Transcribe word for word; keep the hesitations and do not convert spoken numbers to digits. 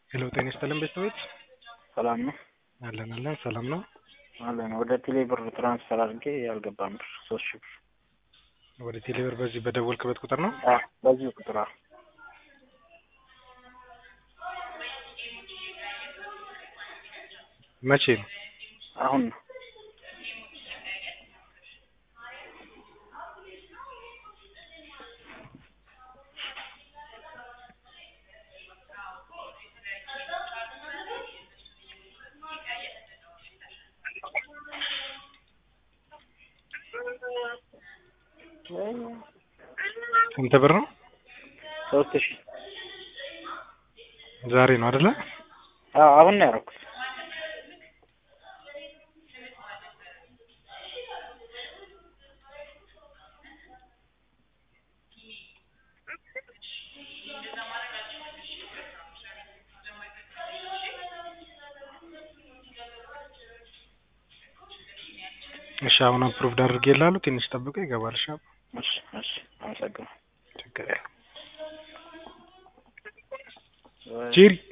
ሄሎ ጤና ይስጥልን ቤተሰቦች ሰላም ነው አለን አለን ሰላም ነው አለን። ወደ ቴሌ ብር ትራንስፈር አድርጌ ያልገባም ብር ሶስት ሺህ ብር ወደ ቴሌ ብር በዚህ በደወልክበት ቁጥር ነው? አዎ በዚህ ቁጥር። አዎ መቼ ነው? አሁን ነው። ስንት ብር ነው? ሶስት ሺህ ዛሬ ነው አይደለ? አዎ አሁን ነው ያደረኩት። እሺ አሁን አፕሩቭድ አድርጌልሃለሁ። ትንሽ ጠብቆ ይገባል። እሺ እሺ እሺ አመሰግናለሁ። ችግር የለም ጄሪ